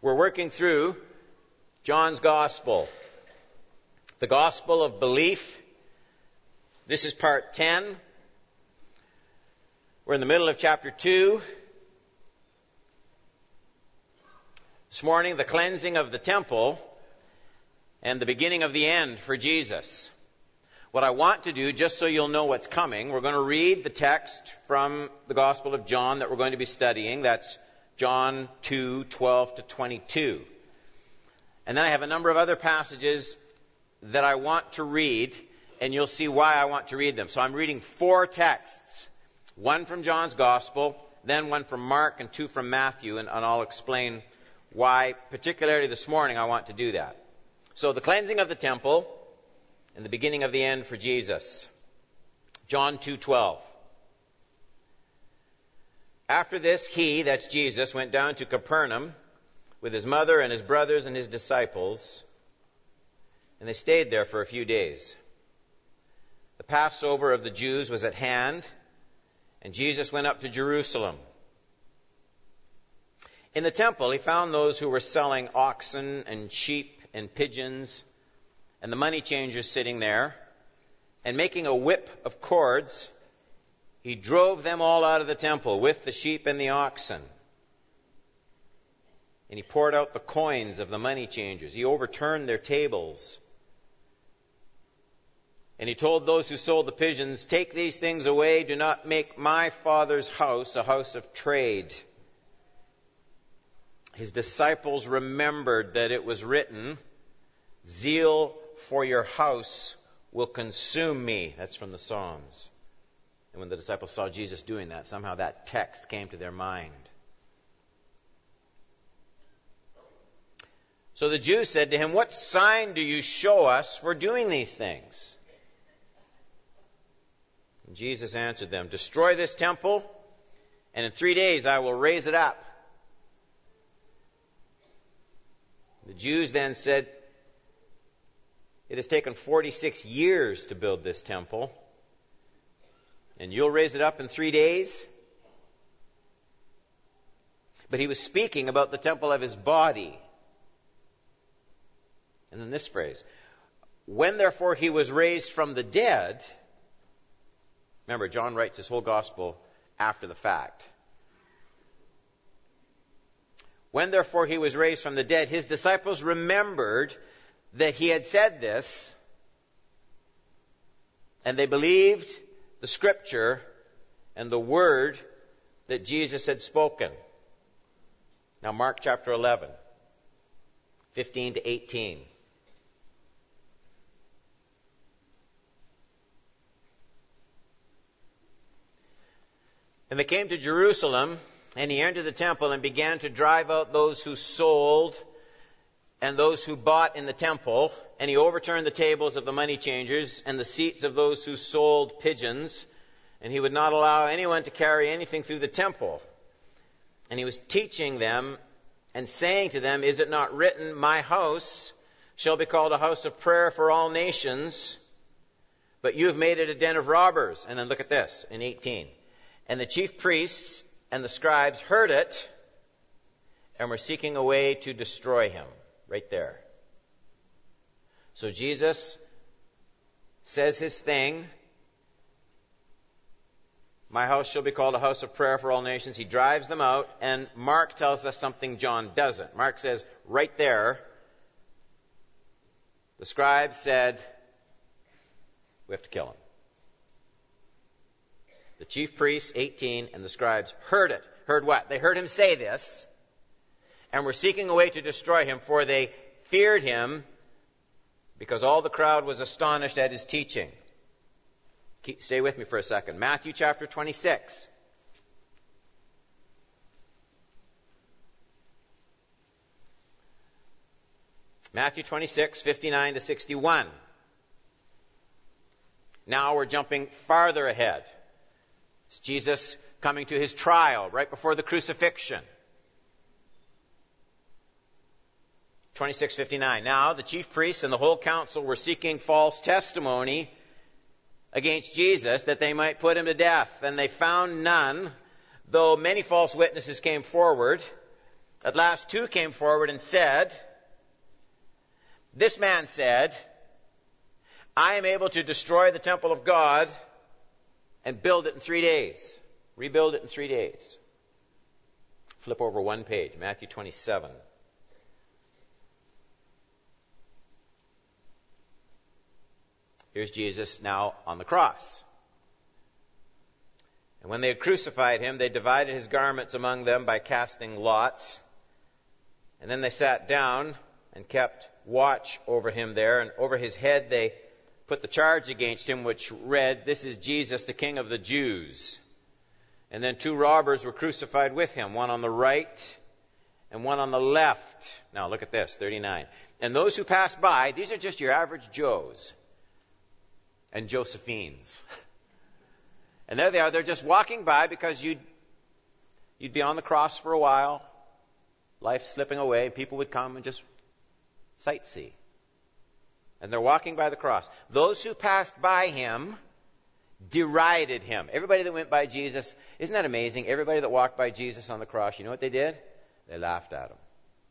We're working through John's Gospel, the Gospel of Belief. This is part 10. We're in the middle of chapter 2. This morning, the cleansing of the temple and the beginning of the end for Jesus. What I want to do, just so you'll know what's coming, we're going to read the text from the Gospel of John that we're going to be studying. That's John 2:12 to 22. And then I have a number of other passages that I want to read, and you'll see why I want to read them. So I'm reading 4 texts. One from John's Gospel, then one from Mark, and 2 from Matthew, and I'll explain why, particularly this morning, I want to do that. So the cleansing of the temple and the beginning of the end for Jesus. John 2:12. After this, he, that's Jesus, went down to Capernaum with his mother and his brothers and his disciples, and they stayed there for a few days. The Passover of the Jews was at hand, and Jesus went up to Jerusalem. In the temple, he found those who were selling oxen and sheep and pigeons, and the money changers sitting there, and making a whip of cords, he drove them all out of the temple with the sheep and the oxen. And he poured out the coins of the money changers. He overturned their tables. And he told those who sold the pigeons, "Take these things away. Do not make my Father's house a house of trade." His disciples remembered that it was written, "Zeal for your house will consume me." That's from the Psalms. And when the disciples saw Jesus doing that, somehow that text came to their mind. So the Jews said to him, "What sign do you show us for doing these things?" And Jesus answered them, "Destroy this temple, and in 3 days I will raise it up." The Jews then said, "It has taken 46 years to build this temple, and you'll raise it up in 3 days?" But he was speaking about the temple of his body. And then this phrase, "When therefore he was raised from the dead," remember, John writes his whole gospel after the fact. "When therefore he was raised from the dead, his disciples remembered that he had said this, and they believed the scripture and the word that Jesus had spoken." Now Mark chapter 11, 15 to 18. "And they came to Jerusalem, and he entered the temple and began to drive out those who sold and those who bought in the temple. And he overturned the tables of the money changers and the seats of those who sold pigeons. And he would not allow anyone to carry anything through the temple. And he was teaching them and saying to them, 'Is it not written, my house shall be called a house of prayer for all nations? But you have made it a den of robbers.'" And then look at this in 18. "And the chief priests and the scribes heard it and were seeking a way to destroy him." Right there. So Jesus says his thing. My house shall be called a house of prayer for all nations. He drives them out, and Mark tells us something John doesn't. Mark says right there, the scribes said, "We have to kill him." The chief priests, 18, and the scribes heard it. Heard what? They heard him say this, and were seeking a way to destroy him, for they feared him, because all the crowd was astonished at his teaching. Stay with me for a second. Matthew chapter 26. Matthew 26, 59 to 61. Now we're jumping farther ahead. It's Jesus coming to his trial right before the crucifixion. 26:59. Now the chief priests and the whole council were seeking false testimony against Jesus that they might put him to death. And they found none, though many false witnesses came forward. At last 2 came forward and said, this man said, I am able to destroy the temple of God and build it in 3 days. Rebuild it in 3 days. Flip over one page, Matthew 27. Here's Jesus now on the cross. And when they had crucified him, they divided his garments among them by casting lots. And then they sat down and kept watch over him there. And over his head they put the charge against him, which read, this is Jesus, the King of the Jews. And then 2 robbers were crucified with him, one on the right and one on the left. Now look at this, 39. And those who passed by, these are just your average Joes and Josephines. And there they are, they're just walking by because you'd be on the cross for a while, life slipping away, and people would come and just sightsee. And they're walking by the cross. Those who passed by him derided him. Everybody that went by Jesus, isn't that amazing? Everybody that walked by Jesus on the cross, you know what they did? They laughed at him.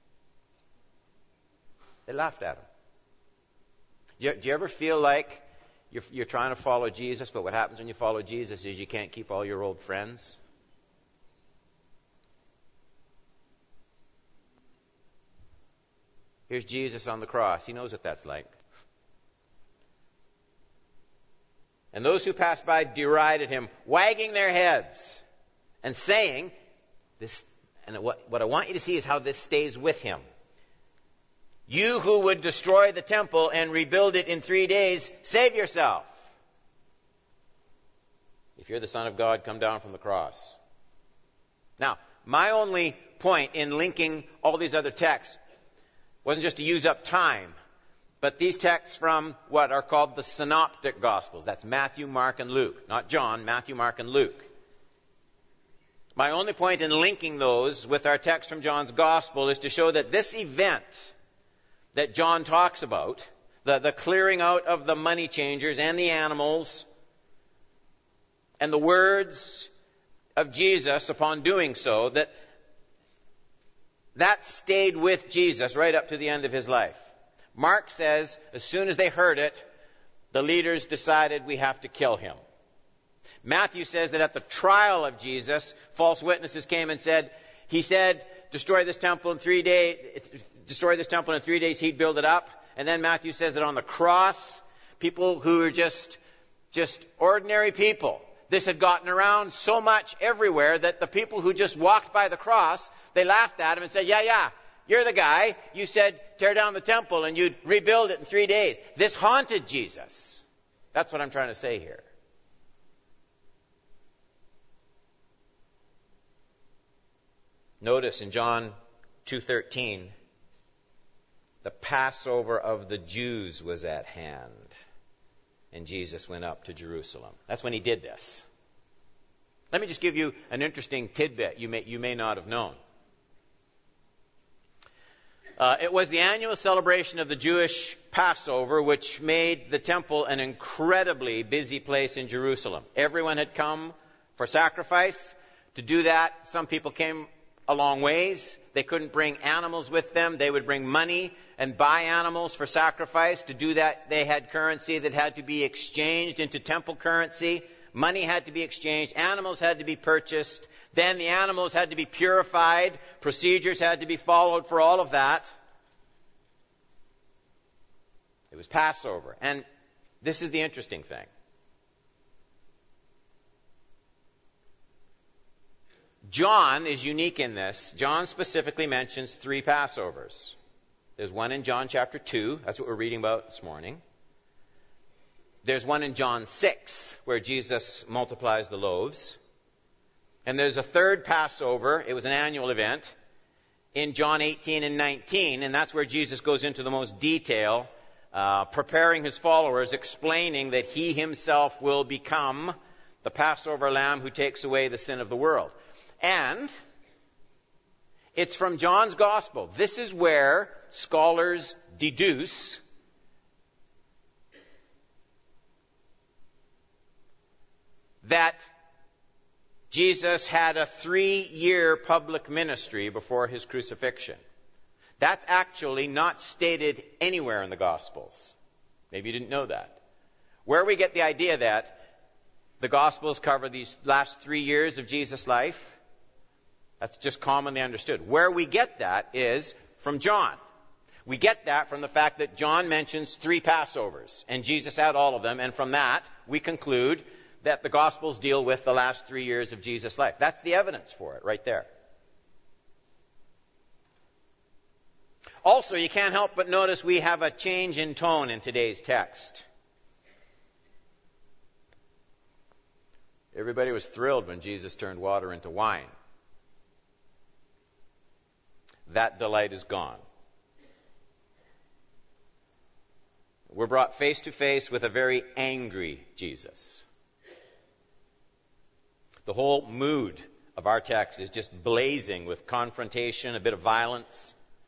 They laughed at him. Do you ever feel like you're trying to follow Jesus, but what happens when you follow Jesus is you can't keep all your old friends? Here's Jesus on the cross. He knows what that's like. And those who passed by derided him, wagging their heads and saying, this, and what I want you to see is how this stays with him. You who would destroy the temple and rebuild it in 3 days, save yourself. If you're the Son of God, come down from the cross. Now, my only point in linking all these other texts wasn't just to use up time, but these texts from what are called the Synoptic Gospels. That's Matthew, Mark, and Luke. Not John, Matthew, Mark, and Luke. My only point in linking those with our text from John's Gospel is to show that this event that John talks about, the clearing out of the money changers and the animals, and the words of Jesus upon doing so, that stayed with Jesus right up to the end of his life. Mark says, as soon as they heard it, the leaders decided we have to kill him. Matthew says that at the trial of Jesus, false witnesses came and said, he said, destroy this temple in 3 days, he'd build it up. And then Matthew says that on the cross, people who are just ordinary people, this had gotten around so much everywhere that the people who just walked by the cross, they laughed at him and said, yeah, you're the guy. You said tear down the temple and you'd rebuild it in 3 days. This haunted Jesus. That's what I'm trying to say here. Notice in John 2:13, the Passover of the Jews was at hand, and Jesus went up to Jerusalem. That's when he did this. Let me just give you an interesting tidbit you may not have known. It was the annual celebration of the Jewish Passover, which made the temple an incredibly busy place in Jerusalem. Everyone had come for sacrifice. To do that, some people came a long ways. They couldn't bring animals with them. They would bring money and buy animals for sacrifice. To do that, they had currency that had to be exchanged into temple currency. Money had to be exchanged. Animals had to be purchased. Then the animals had to be purified. Procedures had to be followed for all of that. It was Passover. And this is the interesting thing. John is unique in this. John specifically mentions 3 Passovers. There's one in John chapter 2. That's what we're reading about this morning. There's one in John 6, where Jesus multiplies the loaves. And there's a third Passover. It was an annual event in John 18 and 19. And that's where Jesus goes into the most detail, preparing his followers, explaining that he himself will become the Passover lamb who takes away the sin of the world. And it's from John's Gospel. This is where scholars deduce that Jesus had a 3-year public ministry before his crucifixion. That's actually not stated anywhere in the Gospels. Maybe you didn't know that. Where we get the idea that the Gospels cover these last 3 years of Jesus' life, that's just commonly understood. Where we get that is from John. We get that from the fact that John mentions 3 Passovers, and Jesus had all of them, and from that we conclude that the Gospels deal with the last 3 years of Jesus' life. That's the evidence for it right there. Also, you can't help but notice we have a change in tone in today's text. Everybody was thrilled when Jesus turned water into wine. That delight is gone. We're brought face to face with a very angry Jesus. The whole mood of our text is just blazing with confrontation, a bit of violence.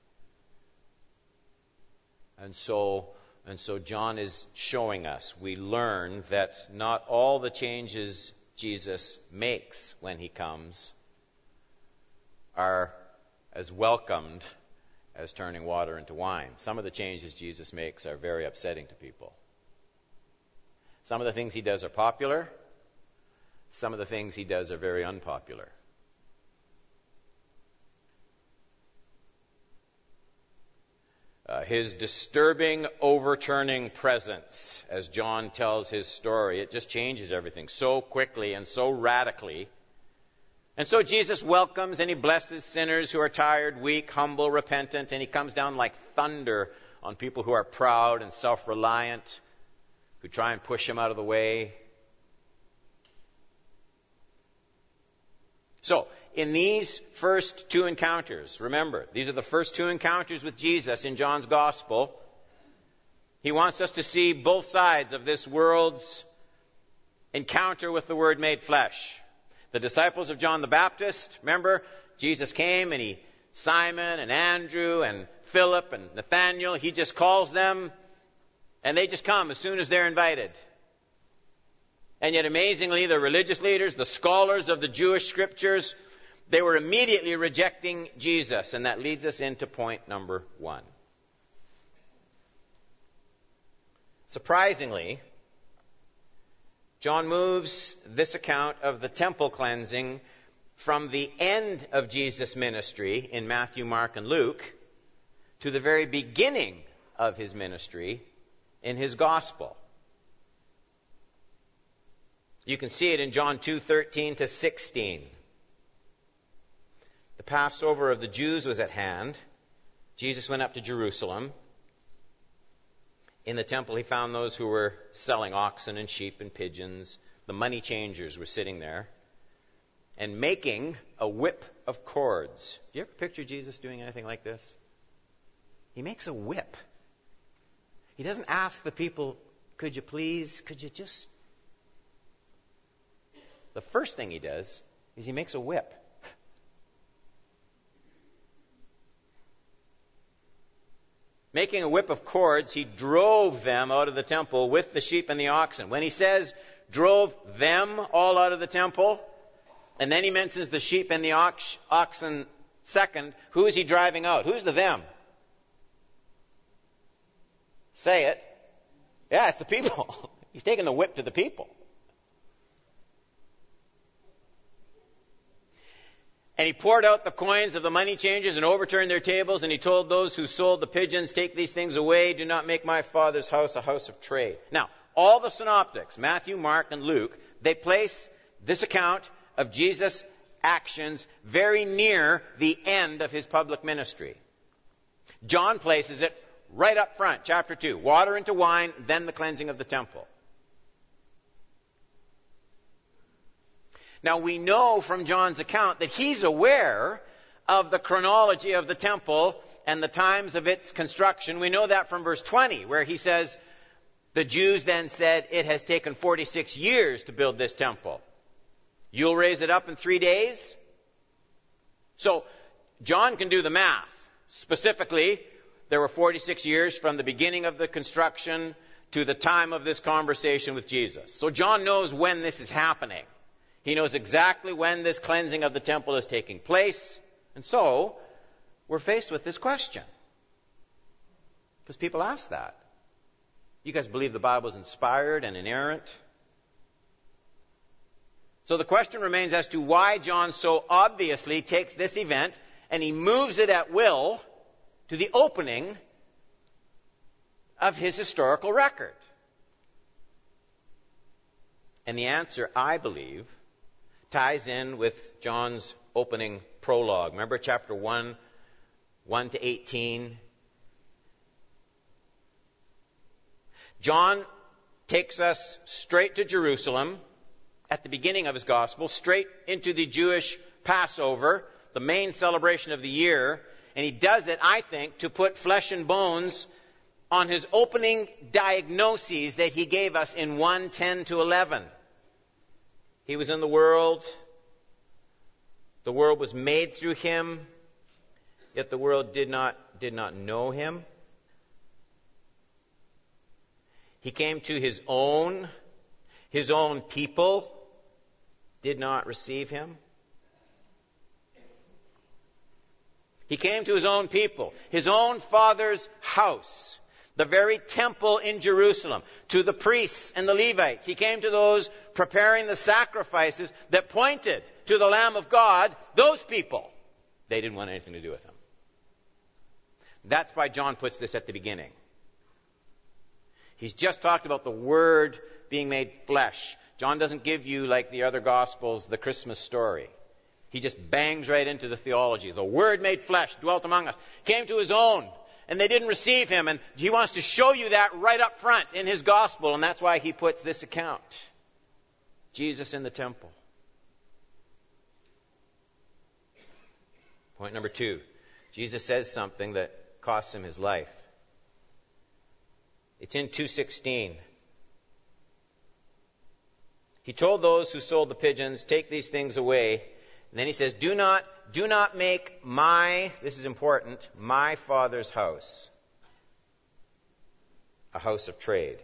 And so John is showing us, we learn that not all the changes Jesus makes when he comes are as welcomed as turning water into wine. Some of the changes Jesus makes are very upsetting to people. Some of the things he does are popular. Some of the things he does are very unpopular. His disturbing, overturning presence, as John tells his story, it just changes everything so quickly and so radically. And so Jesus welcomes and he blesses sinners who are tired, weak, humble, repentant, and he comes down like thunder on people who are proud and self-reliant, who try and push him out of the way. So, in these first 2 encounters, remember, these are the first 2 encounters with Jesus in John's Gospel. He wants us to see both sides of this world's encounter with the Word made flesh. The disciples of John the Baptist, remember, Jesus came and Simon and Andrew and Philip and Nathaniel, he just calls them and they just come as soon as they're invited. And yet amazingly, the religious leaders, the scholars of the Jewish scriptures, they were immediately rejecting Jesus. And that leads us into point number 1. Surprisingly, John moves this account of the temple cleansing from the end of Jesus' ministry in Matthew, Mark, and Luke to the very beginning of his ministry in his gospel. You can see it in John 2:13 to 16. The Passover of the Jews was at hand. Jesus went up to Jerusalem. In the temple, he found those who were selling oxen and sheep and pigeons. The money changers were sitting there and making a whip of cords. Do you ever picture Jesus doing anything like this? He makes a whip. He doesn't ask the people, could you just... The first thing he does is he makes a whip. Making a whip of cords, he drove them out of the temple with the sheep and the oxen. When he says drove them all out of the temple, and then he mentions the sheep and the oxen second, who is he driving out? Who's the them? Say it. Yeah, it's the people. He's taking the whip to the people. And he poured out the coins of the money changers and overturned their tables, and he told those who sold the pigeons, take these things away, do not make my Father's house a house of trade. Now, all the synoptics, Matthew, Mark, and Luke, they place this account of Jesus' actions very near the end of his public ministry. John places it right up front, chapter 2, water into wine, then the cleansing of the temple. Now, we know from John's account that he's aware of the chronology of the temple and the times of its construction. We know that from verse 20, where he says, the Jews then said, it has taken 46 years to build this temple. You'll raise it up in 3 days? So, John can do the math. Specifically, there were 46 years from the beginning of the construction to the time of this conversation with Jesus. So John knows when this is happening. He knows exactly when this cleansing of the temple is taking place. And so, we're faced with this question. Because people ask that. You guys believe the Bible is inspired and inerrant? So the question remains as to why John so obviously takes this event and he moves it at will to the opening of his historical record. And the answer, I believe, ties in with John's opening prologue. Remember chapter 1, 1 to 18? John takes us straight to Jerusalem at the beginning of his gospel, straight into the Jewish Passover, the main celebration of the year. And he does it, I think, to put flesh and bones on his opening diagnoses that he gave us in 1:10 to 11. He was in the world. The world was made through him, yet the world did not know him. He came to his own people did not receive him. He came to his own people, his own Father's house, the very temple in Jerusalem, to the priests and the Levites. He came to those preparing the sacrifices that pointed to the Lamb of God. Those people, they didn't want anything to do with him. That's why John puts this at the beginning. He's just talked about the Word being made flesh. John doesn't give you, like the other Gospels, the Christmas story. He just bangs right into the theology. The Word made flesh, dwelt among us, came to his own, and they didn't receive him. And he wants to show you that right up front in his Gospel, and that's why he puts this account. Jesus in the temple. Point number 2. Jesus says something that costs him his life. It's in 2:16. He told those who sold the pigeons, take these things away. And then he says, do not make this is important, my Father's house a house of trade.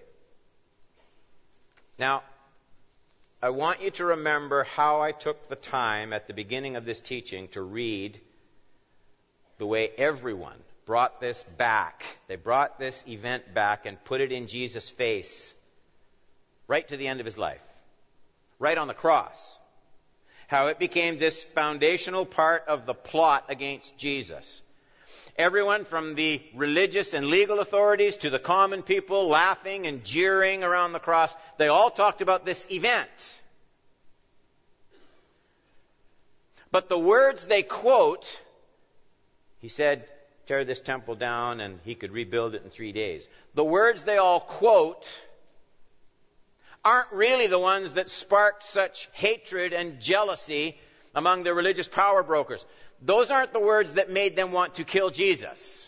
Now, I want you to remember how I took the time at the beginning of this teaching to read the way everyone brought this back. They brought this event back and put it in Jesus' face right to the end of his life, right on the cross. How it became this foundational part of the plot against Jesus. Everyone from the religious and legal authorities to the common people laughing and jeering around the cross, they all talked about this event. But the words they quote, he said, tear this temple down and he could rebuild it in 3 days. The words they all quote aren't really the ones that sparked such hatred and jealousy among the religious power brokers. Those aren't the words that made them want to kill Jesus.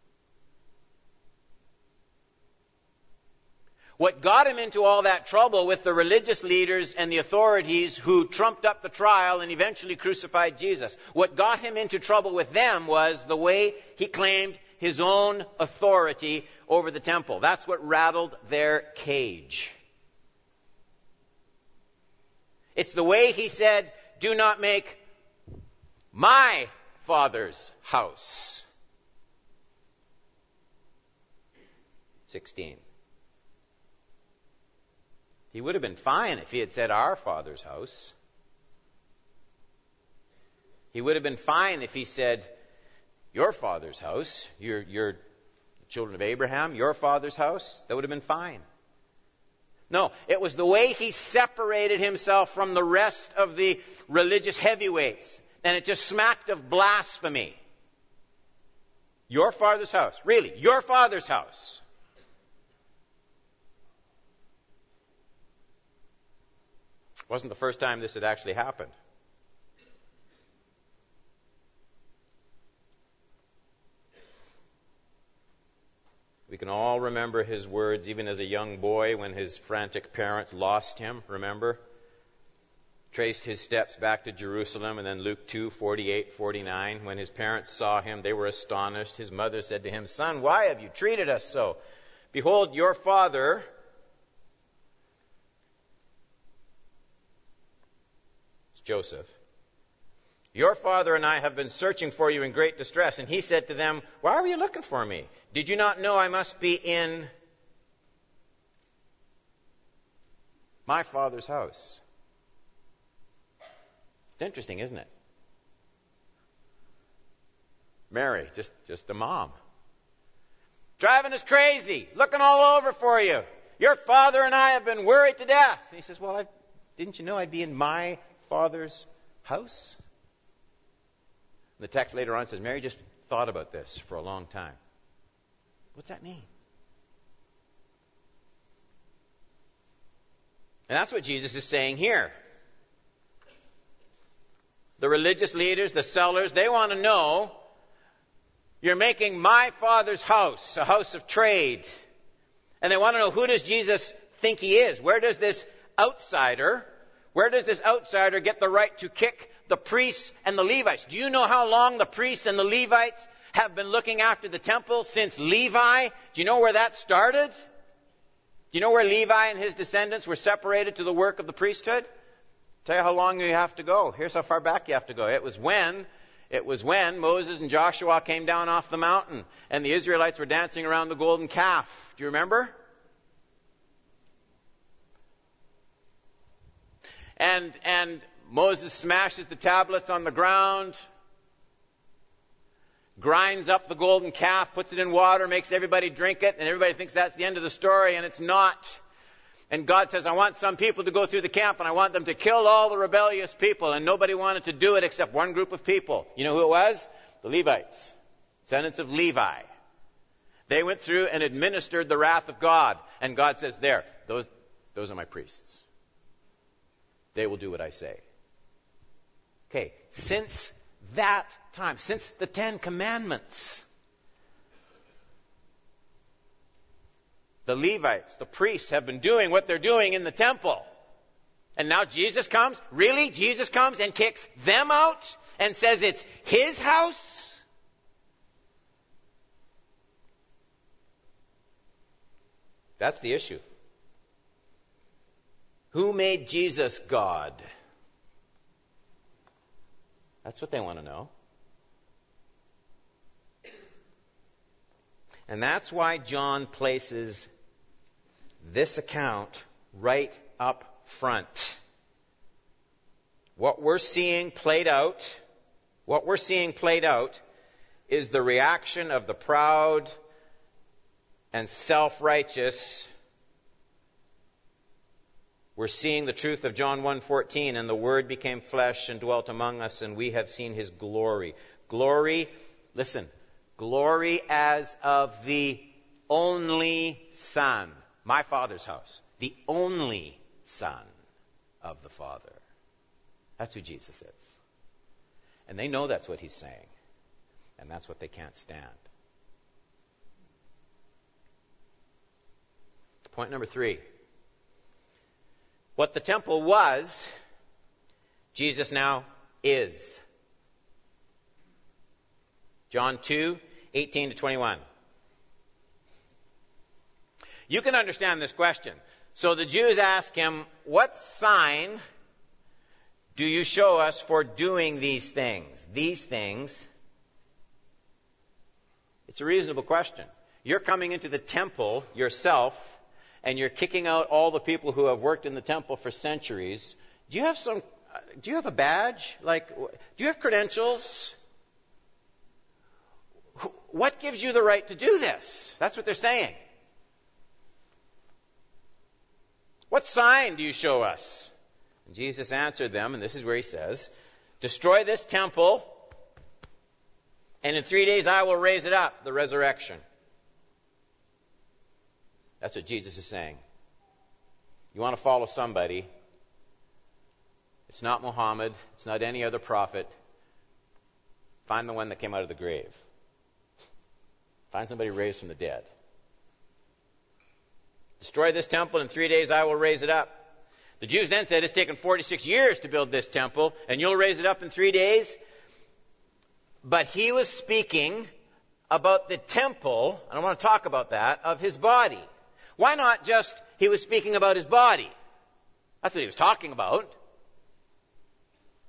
What got him into all that trouble with the religious leaders and the authorities who trumped up the trial and eventually crucified Jesus, what got him into trouble with them was the way he claimed his own authority over the temple. That's what rattled their cage. It's the way he said, do not make my Father's house. 16. He would have been fine if he had said our Father's house. He would have been fine if he said your Father's house, your children of Abraham, your Father's house. That would have been fine. No, it was the way he separated himself from the rest of the religious heavyweights. And it just smacked of blasphemy. Your Father's house. Really, your Father's house. It wasn't the first time this had actually happened. We can all remember his words even as a young boy when his frantic parents lost him, remember? Traced his steps back to Jerusalem, and then Luke 2:48-49. When his parents saw him, they were astonished. His mother said to him, "Son, why have you treated us so? Behold, your father Joseph, your father and I have been searching for you in great distress. And he said to them, why were you looking for me? Did you not know I must be in my father's house? It's interesting, isn't it? Mary, just a mom. Driving us crazy, looking all over for you. Your father and I have been worried to death. And he says, well, didn't you know I'd be in my father's house? And the text later on says, Mary just thought about this for a long time. What's that mean? And that's what Jesus is saying here. The religious leaders, the sellers, they want to know, you're making my father's house a house of trade. And they want to know, who does Jesus think he is? Where does this outsider get the right to kick the priests and the Levites? Do you know how long the priests and the Levites have been looking after the temple? Since Levi. Do you know where that started? Do you know where Levi and his descendants were separated to the work of the priesthood? Tell you how long you have to go. Here's how far back you have to go. It was when Moses and Joshua came down off the mountain and the Israelites were dancing around the golden calf. Do you remember? And Moses smashes the tablets on the ground, grinds up the golden calf, puts it in water, makes everybody drink it, and everybody thinks that's the end of the story, and it's not. And God says, I want some people to go through the camp, and I want them to kill all the rebellious people. And nobody wanted to do it except one group of people. You know who it was? The Levites, descendants of Levi. They went through and administered the wrath of God. And God says, there, those are my priests. They will do what I say. Okay, since that time, since the Ten Commandments, the Levites, the priests, have been doing what they're doing in the temple. And now Jesus comes? Really? Jesus comes and kicks them out and says it's his house? That's the issue. Who made Jesus God? That's what they want to know. And that's why John places this account right up front. What we're seeing played out is the reaction of the proud and self-righteous. We're seeing the truth of John 1:14, and the Word became flesh and dwelt among us, and we have seen his glory. Glory, listen, glory as of the only Son. My Father's house. The only Son of the Father. That's who Jesus is. And they know that's what he's saying. And that's what they can't stand. Point number 3. What the temple was, Jesus now is. John 2:18-21. You can understand this question. So the Jews ask him, what sign do you show us for doing these things? These things. It's a reasonable question. You're coming into the temple yourself, and you're kicking out all the people who have worked in the temple for centuries. Do you have a badge? Do you have credentials? What gives you the right to do this? That's what they're saying. What sign do you show us? And Jesus answered them, and this is where he says, destroy this temple, and in 3 days I will raise it up, the resurrection. That's what Jesus is saying. You want to follow somebody. It's not Muhammad. It's not any other prophet. Find the one that came out of the grave. Find somebody raised from the dead. Destroy this temple, in 3 days I will raise it up. The Jews then said, it's taken 46 years to build this temple, and you'll raise it up in 3 days? But he was speaking about the temple, and I want to talk about that, of his body. Why not just, he was speaking about his body? That's what he was talking about.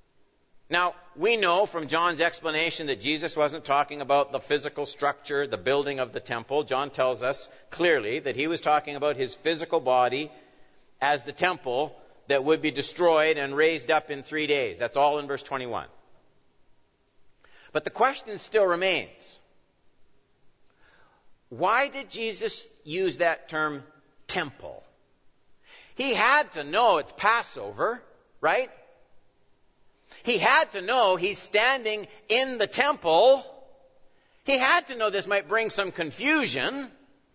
Now, we know from John's explanation that Jesus wasn't talking about the physical structure, the building of the temple. John tells us clearly that he was talking about his physical body as the temple that would be destroyed and raised up in 3 days. That's all in verse 21. But the question still remains. Why did Jesus use that term temple? He had to know it's Passover, right? He had to know he's standing in the temple. He had to know this might bring some confusion.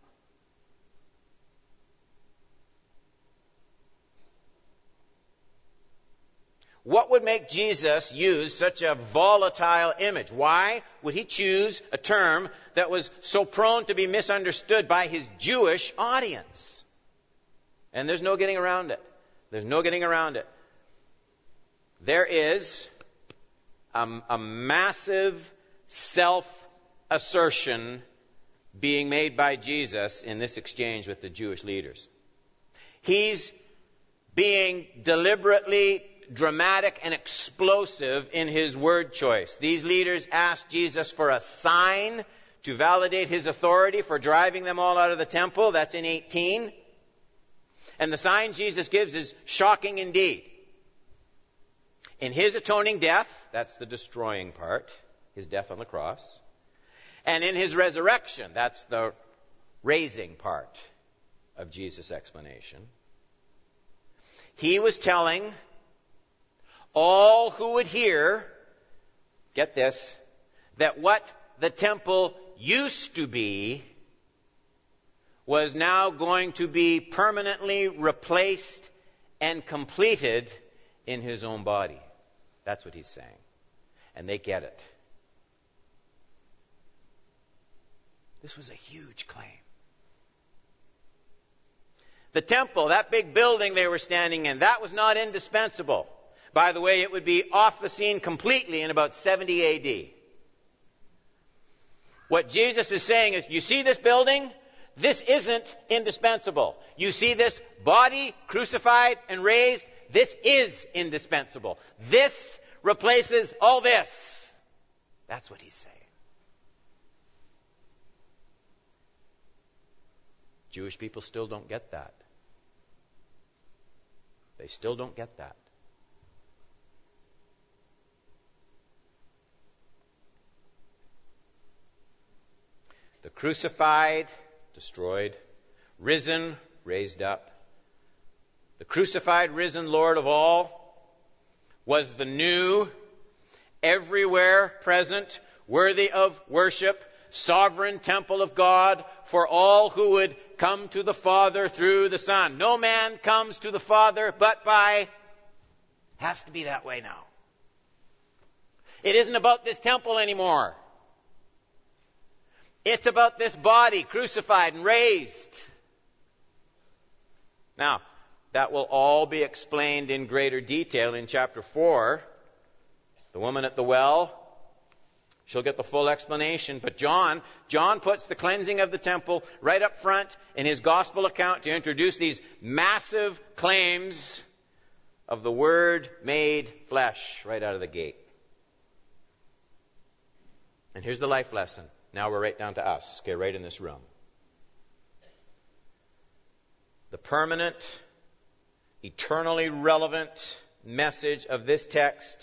What would make Jesus use such a volatile image? Why would he choose a term that was so prone to be misunderstood by his Jewish audience? And there's no getting around it. There's no getting around it. There is a massive self-assertion being made by Jesus in this exchange with the Jewish leaders. He's being deliberately dramatic and explosive in his word choice. These leaders asked Jesus for a sign to validate his authority for driving them all out of the temple. That's in 18. And the sign Jesus gives is shocking indeed. In his atoning death, that's the destroying part, his death on the cross. And in his resurrection, that's the raising part of Jesus' explanation. He was telling all who would hear, get this, that what the temple used to be was now going to be permanently replaced and completed in his own body. That's what he's saying. And they get it. This was a huge claim. The temple, that big building they were standing in, that was not indispensable. By the way, it would be off the scene completely in about 70 A.D. What Jesus is saying is, you see this building? This isn't indispensable. You see this body crucified and raised? This is indispensable. This replaces all this. That's what he's saying. Jewish people still don't get that. They still don't get that. The crucified, destroyed, risen, raised up. The crucified, risen Lord of all was the new, everywhere present, worthy of worship, sovereign temple of God for all who would come to the Father through the Son. No man comes to the Father but by... Has to be that way now. It isn't about this temple anymore. It's about this body crucified and raised. Now, that will all be explained in greater detail in chapter 4. The woman at the well, she'll get the full explanation. But John puts the cleansing of the temple right up front in his gospel account to introduce these massive claims of the Word made flesh right out of the gate. And here's the life lesson. Now we're right down to us, okay, right in this room. The permanent, eternally relevant message of this text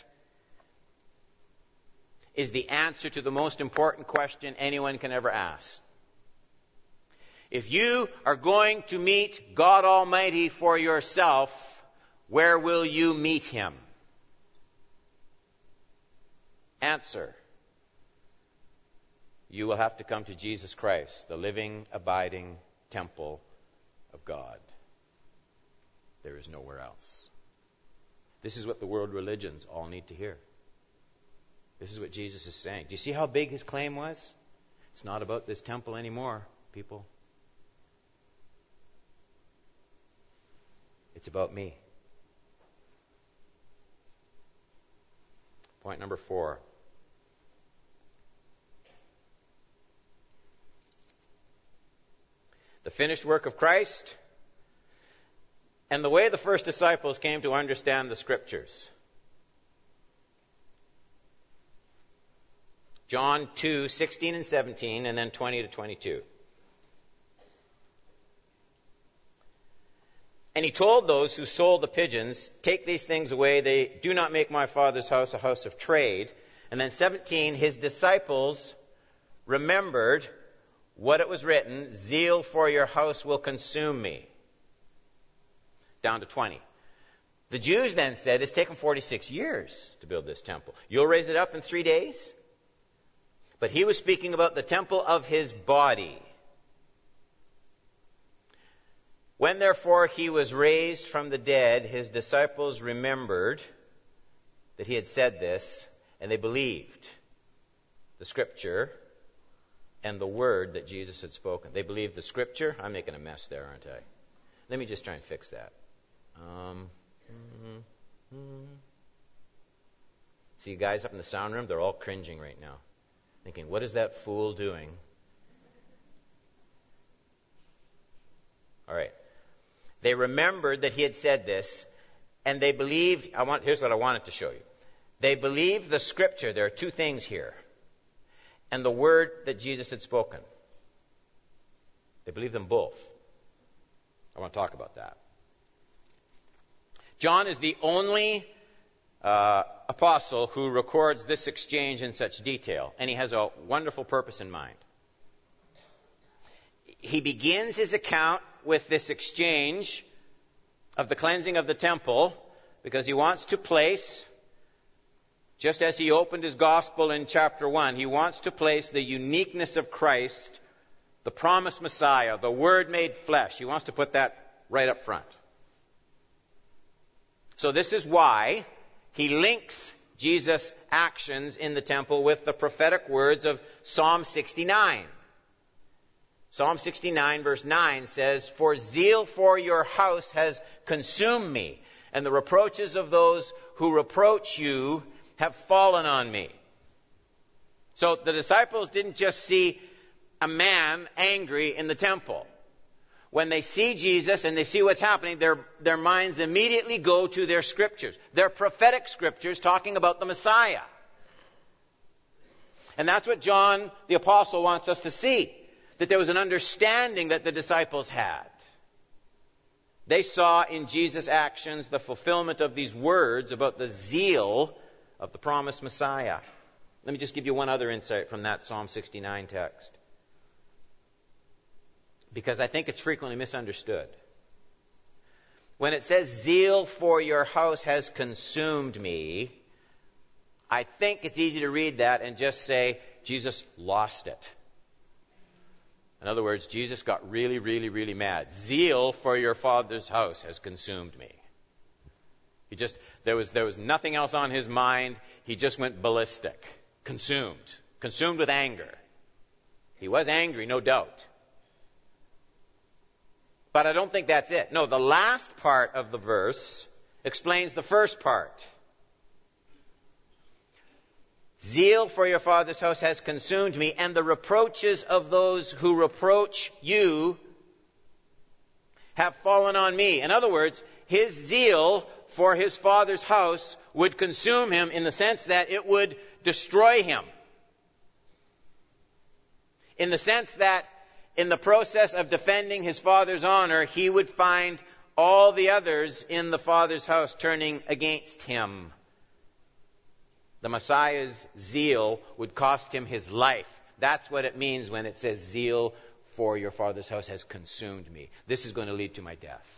is the answer to the most important question anyone can ever ask. If you are going to meet God Almighty for yourself, where will you meet Him? Answer. You will have to come to Jesus Christ, the living, abiding temple of God. There is nowhere else. This is what the world religions all need to hear. This is what Jesus is saying. Do you see how big his claim was? It's not about this temple anymore, people. It's about me. Point number 4. The finished work of Christ and the way the first disciples came to understand the Scriptures. John 2:16 and 17, and then 20 to 22. And he told those who sold the pigeons, "Take these things away. They do not make my Father's house a house of trade." And then 17, his disciples remembered what it was written, "Zeal for your house will consume me." Down to 20. The Jews then said, "It's taken 46 years to build this temple. You'll raise it up in 3 days?" But he was speaking about the temple of his body. When therefore he was raised from the dead, his disciples remembered that he had said this, and they believed the Scripture and the word that Jesus had spoken. They believed the Scripture. I'm making a mess there, aren't I? Let me just try and fix that. See, you guys up in the sound room, they're all cringing right now, thinking, what is that fool doing? All right. They remembered that he had said this, and they believed. Here's what I wanted to show you. They believed the Scripture. There are two things here. And the word that Jesus had spoken. They believed them both. I want to talk about that. John is the only apostle who records this exchange in such detail, and he has a wonderful purpose in mind. He begins his account with this exchange of the cleansing of the temple because he wants to place, just as he opened his gospel in chapter 1, he wants to place the uniqueness of Christ, the promised Messiah, the Word made flesh. He wants to put that right up front. So this is why he links Jesus' actions in the temple with the prophetic words of Psalm 69. Psalm 69 verse 9 says, "For zeal for your house has consumed me, and the reproaches of those who reproach you have fallen on me." So the disciples didn't just see a man angry in the temple. When they see Jesus and they see what's happening, their minds immediately go to their scriptures, their prophetic scriptures talking about the Messiah. And that's what John the Apostle wants us to see, that there was an understanding that the disciples had. They saw in Jesus' actions the fulfillment of these words about the zeal of the promised Messiah. Let me just give you one other insight from that Psalm 69 text, because I think it's frequently misunderstood. When it says, "Zeal for your house has consumed me," I think it's easy to read that and just say, Jesus lost it. In other words, Jesus got really, really, really mad. Zeal for your Father's house has consumed me. There was nothing else on his mind. He just went ballistic. Consumed with anger. He was angry, no doubt. But I don't think that's it. No, the last part of the verse explains the first part. Zeal for your Father's house has consumed me, and the reproaches of those who reproach you have fallen on me. In other words, his zeal for his Father's house would consume him in the sense that it would destroy him. In the sense that in the process of defending his Father's honor, he would find all the others in the Father's house turning against him. The Messiah's zeal would cost him his life. That's what it means when it says, "Zeal for your Father's house has consumed me." This is going to lead to my death.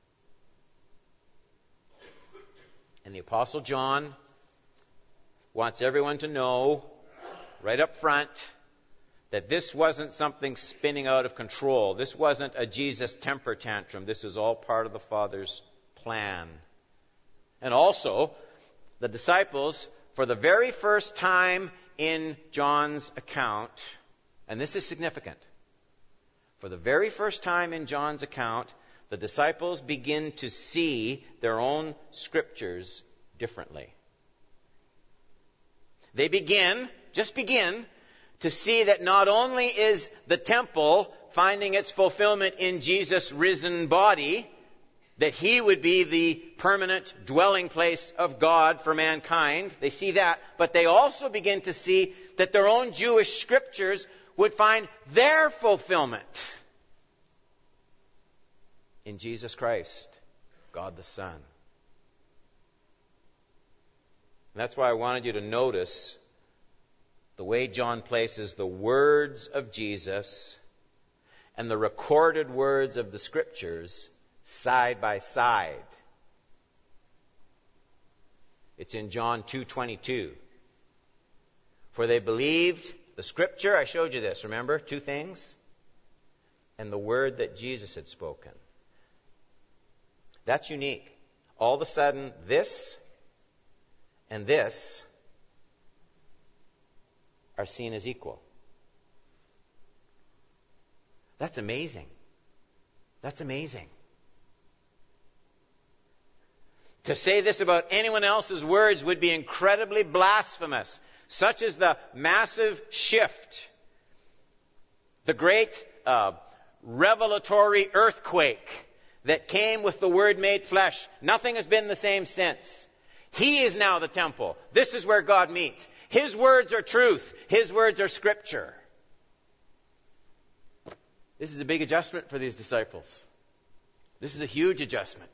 And the Apostle John wants everyone to know right up front that this wasn't something spinning out of control. This wasn't a Jesus temper tantrum. This is all part of the Father's plan. And also, the disciples, for the very first time in John's account, and this is significant, for the very first time in John's account, the disciples begin to see their own scriptures differently. They begin to see that not only is the temple finding its fulfillment in Jesus' risen body, that he would be the permanent dwelling place of God for mankind. They see that, but they also begin to see that their own Jewish scriptures would find their fulfillment in Jesus Christ, God the Son. And that's why I wanted you to notice the way John places the words of Jesus and the recorded words of the Scriptures side by side. It's in John 2:22. For they believed the Scripture, I showed you this, remember? Two things. And the word that Jesus had spoken. That's unique. All of a sudden, this and this are seen as equal. That's amazing. That's amazing. To say this about anyone else's words would be incredibly blasphemous. Such is the massive shift, the great revelatory earthquake that came with the Word made flesh. Nothing has been the same since. He is now the temple. This is where God meets. His words are truth. His words are Scripture. This is a big adjustment for these disciples. This is a huge adjustment.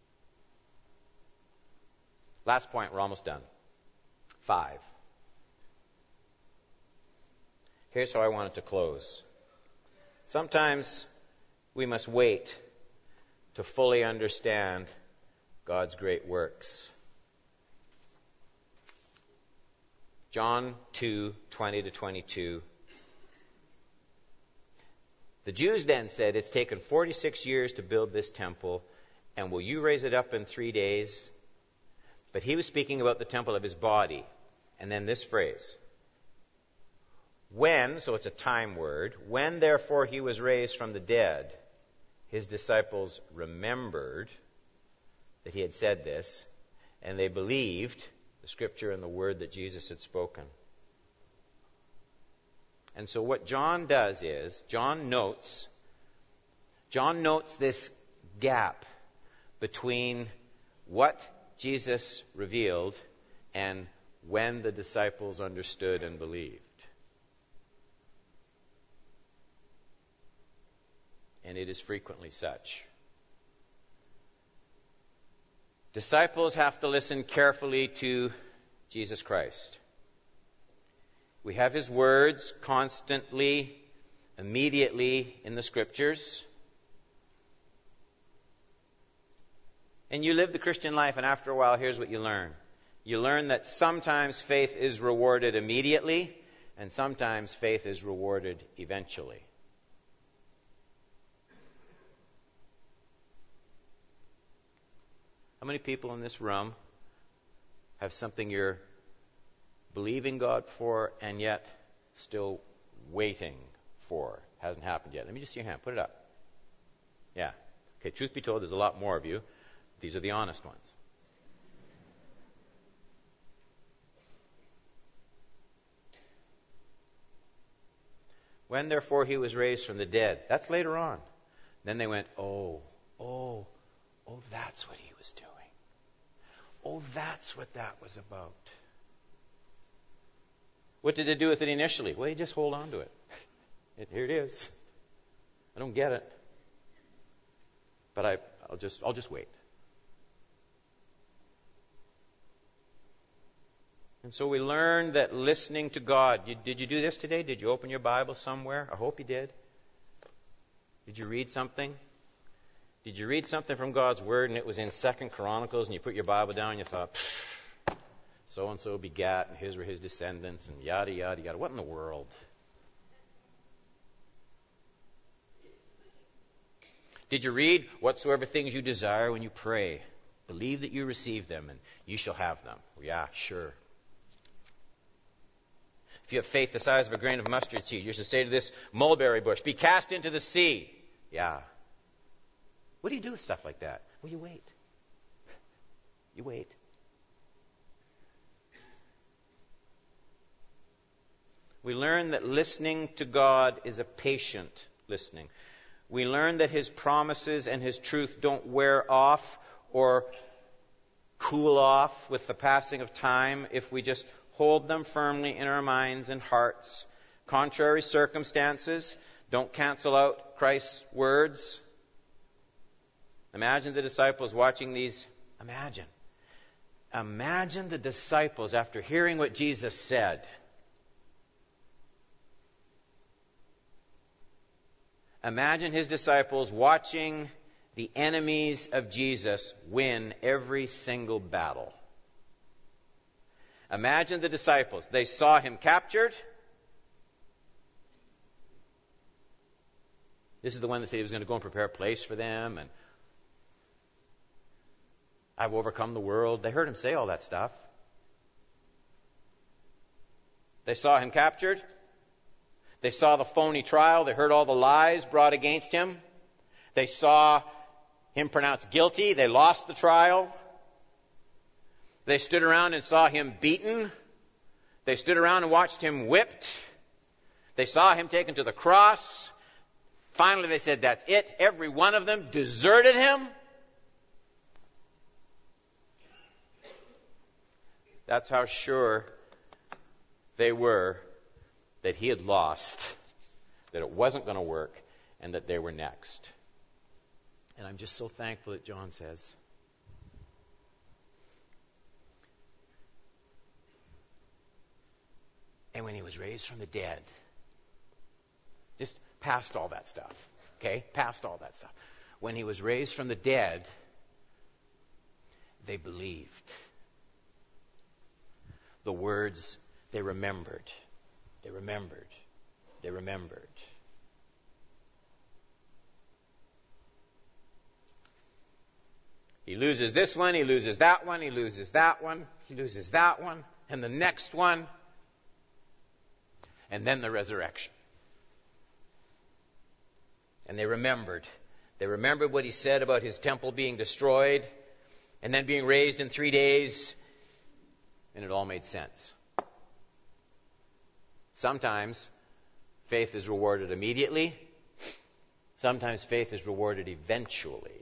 Last point, we're almost done. 5. Here's how I want it to close. Sometimes we must wait to fully understand God's great works. John 2:20-22. The Jews then said, "It's taken 46 years to build this temple, and will you raise it up in 3 days?" But he was speaking about the temple of his body. And then this phrase. When, so it's a time word, when therefore he was raised from the dead, his disciples remembered that he had said this, and they believed the Scripture and the word that Jesus had spoken. And so what John does is, John notes this gap between what Jesus revealed and when the disciples understood and believed. And it is frequently such. Disciples have to listen carefully to Jesus Christ. We have His words constantly, immediately in the Scriptures. And you live the Christian life, and after a while, here's what you learn. You learn that sometimes faith is rewarded immediately, and sometimes faith is rewarded eventually. How many people in this room have something you're believing God for and yet still waiting for? Hasn't happened yet. Let me just see your hand. Put it up. Yeah. Okay, truth be told, there's a lot more of you. These are the honest ones. When therefore he was raised from the dead. That's later on. Then they went, oh, that's what he was doing. Oh, that's what that was about. What did they do with it initially? Well, you just hold on to it. Here it is. I don't get it. But I'll just wait. And so we learn that listening to God. Did you do this today? Did you open your Bible somewhere? I hope you did. Did you read something? Did you read something from God's Word and it was in 2 Chronicles and you put your Bible down and you thought, so-and-so begat and his were his descendants and yada, yada, yada. What in the world? Did you read, whatsoever things you desire when you pray, believe that you receive them and you shall have them? Well, yeah, sure. If you have faith the size of a grain of mustard seed, you should say to this mulberry bush, be cast into the sea. Yeah. What do you do with stuff like that? Well, you wait. You wait. We learn that listening to God is a patient listening. We learn that His promises and His truth don't wear off or cool off with the passing of time if we just hold them firmly in our minds and hearts. Contrary circumstances don't cancel out Christ's words. Imagine the disciples watching these. Imagine the disciples after hearing what Jesus said. Imagine His disciples watching the enemies of Jesus win every single battle. Imagine the disciples. They saw Him captured. This is the one that said He was going to go and prepare a place for them. And I've overcome the world. They heard Him say all that stuff. They saw Him captured. They saw the phony trial. They heard all the lies brought against Him. They saw Him pronounced guilty. They lost the trial. They stood around and saw Him beaten. They stood around and watched Him whipped. They saw Him taken to the cross. Finally, they said, that's it. Every one of them deserted Him. That's how sure they were that He had lost, that it wasn't going to work, and that they were next. And I'm just so thankful that John says, and when He was raised from the dead, just past all that stuff, okay? Past all that stuff. When He was raised from the dead, they believed. The words they remembered. They remembered. They remembered. He loses this one, he loses that one, he loses that one, he loses that one, and the next one, and then the resurrection. And they remembered. They remembered what He said about His temple being destroyed and then being raised in 3 days, and it all made sense. Sometimes faith is rewarded immediately. Sometimes faith is rewarded eventually.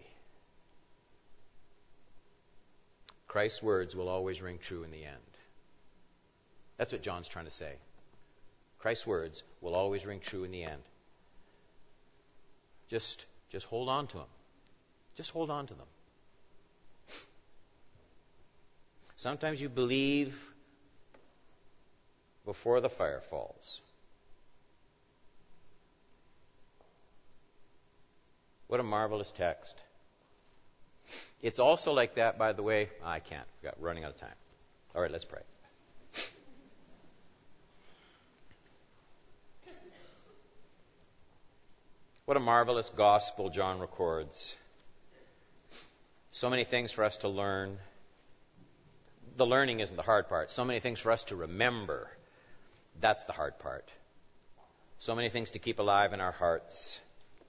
Christ's words will always ring true in the end. That's what John's trying to say. Christ's words will always ring true in the end. Just hold on to them. Just hold on to them. Sometimes you believe before the fire falls. What a marvelous text. It's also like that, by the way. I can't. We're running out of time. All right, let's pray. What a marvelous gospel John records. So many things for us to learn. The learning isn't the hard part. So many things for us to remember. That's the hard part. So many things to keep alive in our hearts.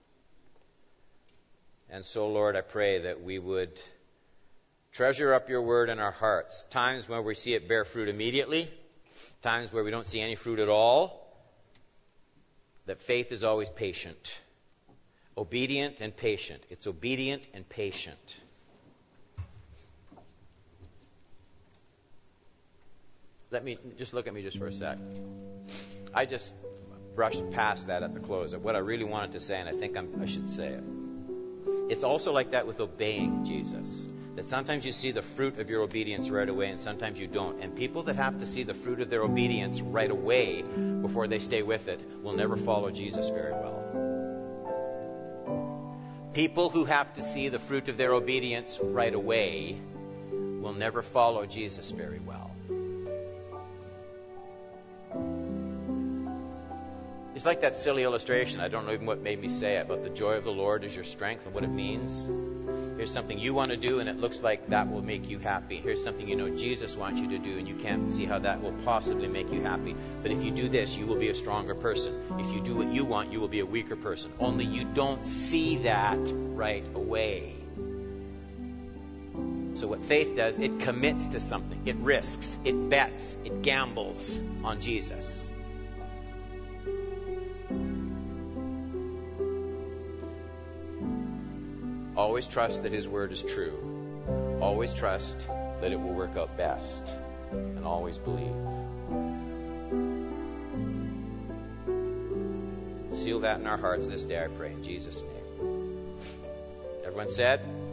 And so, Lord, I pray that we would treasure up your word in our hearts. Times where we see it bear fruit immediately. Times where we don't see any fruit at all. That faith is always patient. Obedient and patient. It's obedient and patient. Look at me just for a sec. I just brushed past that at the close of what I really wanted to say, and I think I should say it. It's also like that with obeying Jesus. That sometimes you see the fruit of your obedience right away, and sometimes you don't. And people that have to see the fruit of their obedience right away before they stay with it will never follow Jesus very well. People who have to see the fruit of their obedience right away will never follow Jesus very well. It's like that silly illustration. I don't know even what made me say it, about the joy of the Lord is your strength and what it means. Here's something you want to do, and it looks like that will make you happy. Here's something you know Jesus wants you to do, and you can't see how that will possibly make you happy. But if you do this, you will be a stronger person. If you do what you want, you will be a weaker person. Only you don't see that right away. So what faith does, it commits to something. It risks. It bets. It gambles on Jesus. Always trust that His Word is true. Always trust that it will work out best. And always believe. Seal that in our hearts this day, I pray, in Jesus' name. Everyone said?